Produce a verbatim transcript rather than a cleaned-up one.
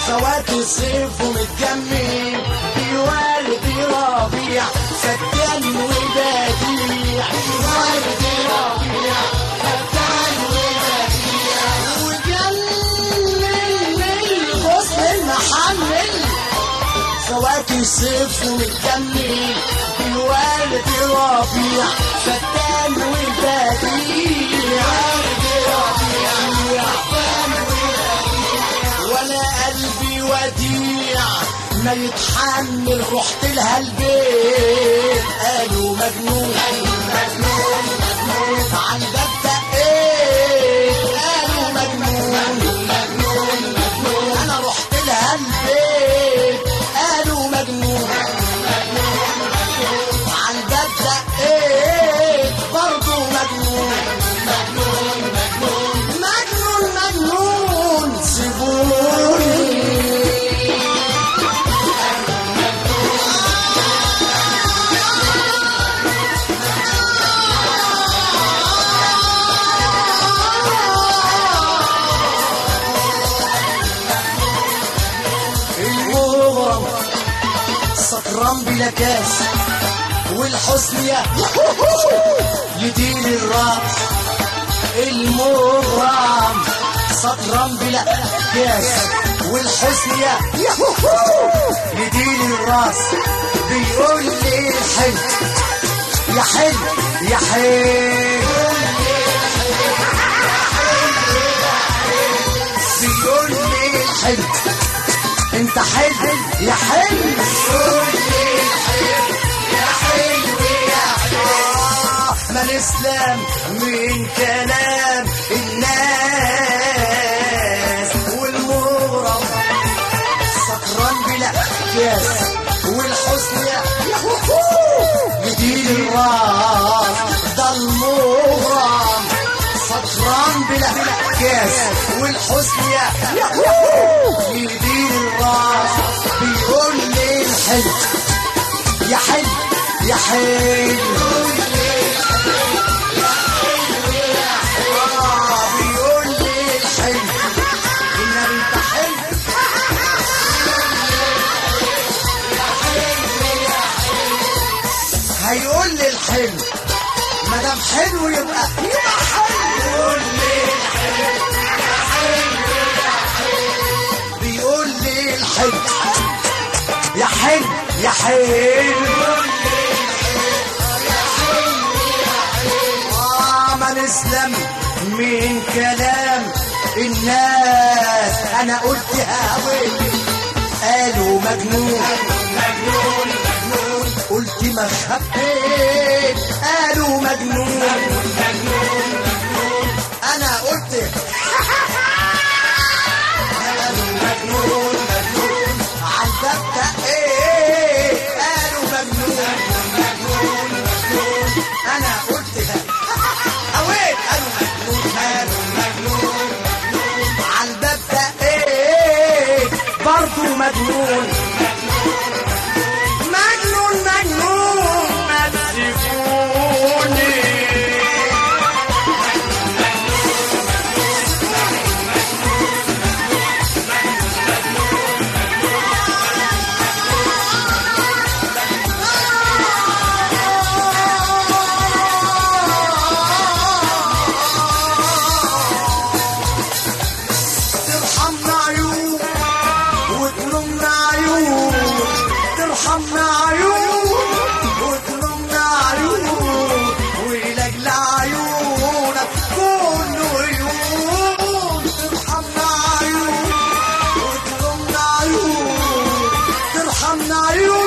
فواكه صيف ومتجمل بيولد ربيع فتان وبديع بيولد ربيع فتان وبديع وجلل الغصن المحمل فواكه صيف ومتجمل بيولد ربيع فتان وبديع وانا قلبي وديع ما يتحمل رحت لها البيت قالوا مجنون مجنون مجنون عن باب دقيت قالوا مجنون مجنون مجنون انا رحت لها البيت قالوا مجنون مجنون مجنون عن باب دقيت برضه مجنون مجنون مجنون مجنون مجنون سيبوني المغرم سكران بلا كاس والحسن يدين الراس المغرم سكران بلا كاس والحسن يدين الراس بيقول لي حلو يا حلو يا حلو بيقول لي حلو انت حلو يا حلو بيقول لي حلو يا حلو يا حلو ما نسلم من كلام الناس والمغرم سكران بلا كاس والحسن يدين الراس ده المغرم سكران بلا كاس والحسن يدين الراس بيقول لي الحلو يا حلو يا حلو بيقول لي الحلو ان انت حلو هيقول لي الحلو ما دام حلو يبقى يبقى حلو بيقول لي الحلو بيقول لي الحلو يا حلو يا حلو ما نسلم من كلام الناس انا قلت هاوي قالوا مجنون مجنون مجنون قلت ما خبيت قالوا مجنون مجنون مجنون انا قلت قالوا مجنون مجنون عالباب دقيت قالوا مجنون مجنون مجنون انا قلت هويت قالوا مجنون قالوا مجنون مجنون عالباب دقيت برضه مجنون مجنون مجنون ما تسيبوني ترحمنا عيون وتلومنا عيون ترحمنا عيون وتلومنا عيون وإلاجل عيونك كله عيون ترحمنا عيون وتلومنا عيون ترحمنا عيون